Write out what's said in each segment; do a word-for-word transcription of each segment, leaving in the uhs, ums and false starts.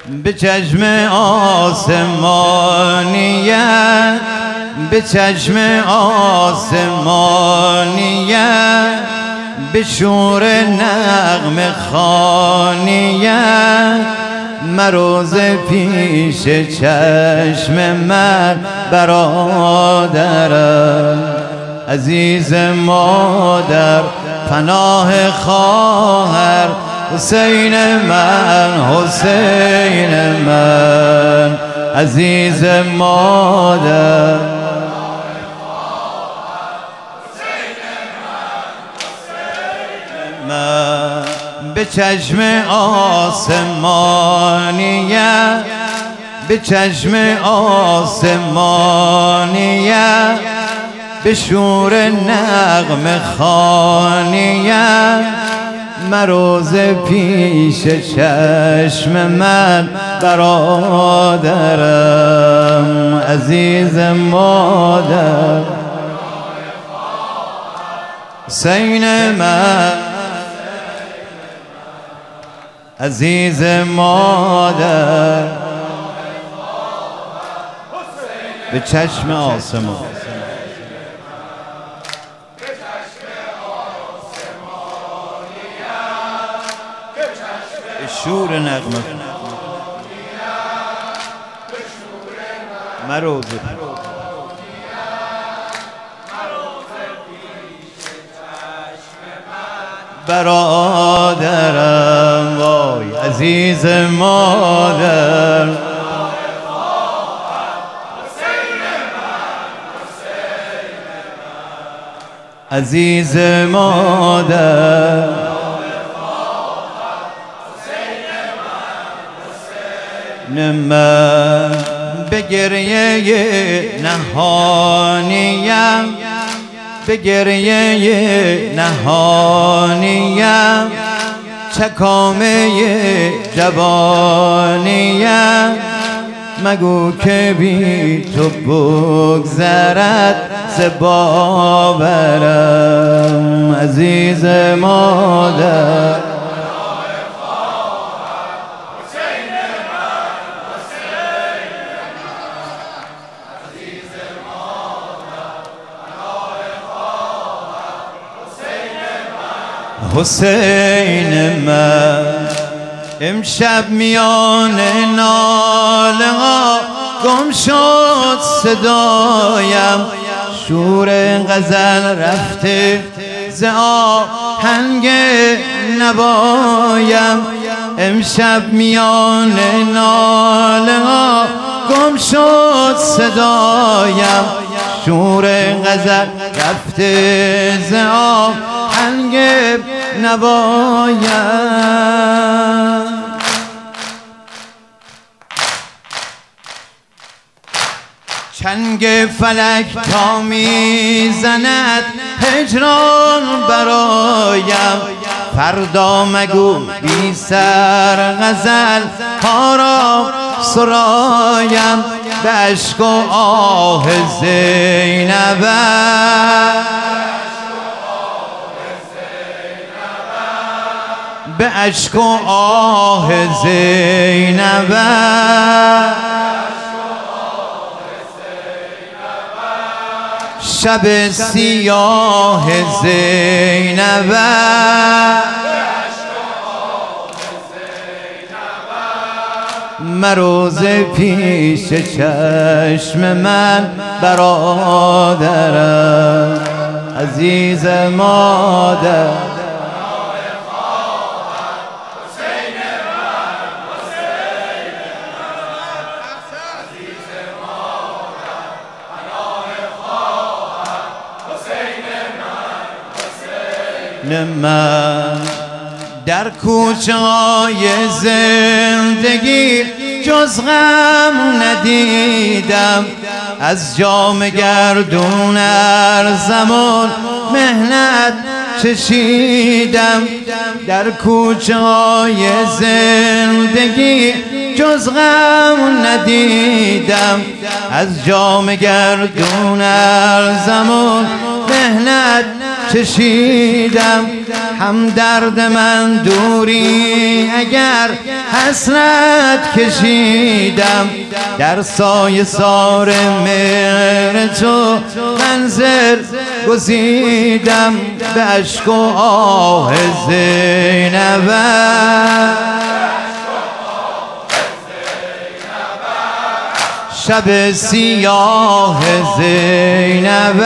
به چشم آسمانیت، به چشم آسمانیت، به شور نغمه خوانیت، مروز پیش چشم من برادرم. عزیز مادر پناه خواهر، حسین من حسین من. عزیز مادر من، به چشم آسمانیت، به چشم آسمانیت، به شور نغمه خوانیت، مروز پیش چشم من برادرم. عزیز مادر حسین من، عزیز مادر به چشم آسمان، به شور نغمه مروز برادرم. وای عزیز مادر عزیز مادر، من به گریه نهانیم، به گریه نهانیم، چکامه جوانیم، مگو که بی تو بگذرد ز باورم. عزیز مادر حسین من، امشب میان ناله ها گم شد صدایم، شور غزل رفته ز آهنگ نوایم. امشب میان ناله ها گم شد صدایم، شور غزل رفته ز آهنگ نوایم. چنگ فلک تا میزند هجران برایم، فردا مگو بی سر غزل ها را سرایم. به اشک و آه زینبم، به اشک و آه زینبم، شب سیاه زینبم، مروز پیش چشم من برادرم. عزیز مادر من، در کوچه های زندگی جز غم ندیدم، از جام گردون ارزمان مهنت چشیدم. در کوچه های زندگی جز غم ندیدم، از جام گردون ارزمان مهنت چشیدم. هم درد من دوری اگر حسرت کشیدم در سایه سار مهر تو منزل گزیدم به اشک و آه زینب شب سیاه زینب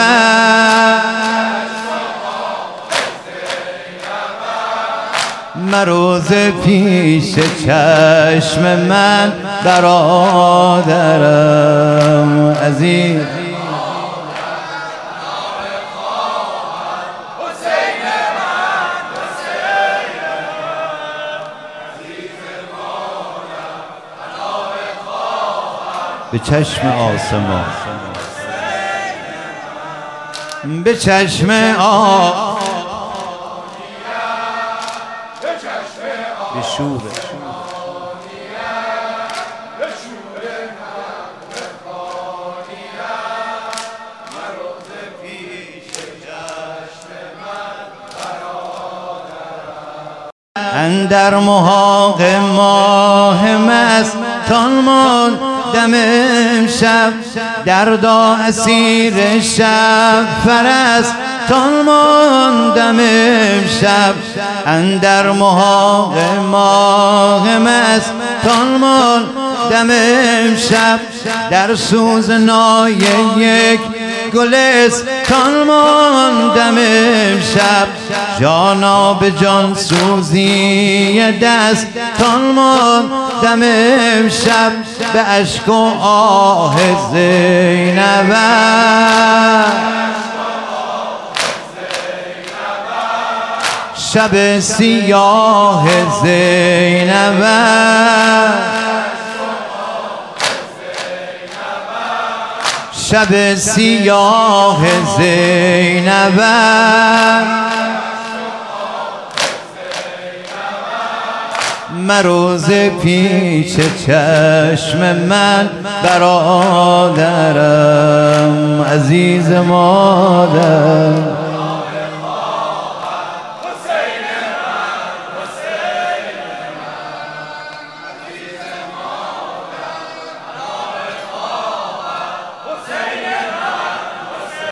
مروز پیش چشم من برادرم عزیز به چشم آسمان به چشم آ به شور اندر محاق ماه مستان ماند دم امشب دردا اسیر شب فرستان ماندم امشب اندر محاق ماه مستان ماندم امشب در سوزنای یک گلستان ماندم امشب جانا به جان سوزی دستان ماندم امشب به اشک و آه زینب شب سیاه زینب شب سیاه زینب مروز پیش چشم من برادرم عزیز مادر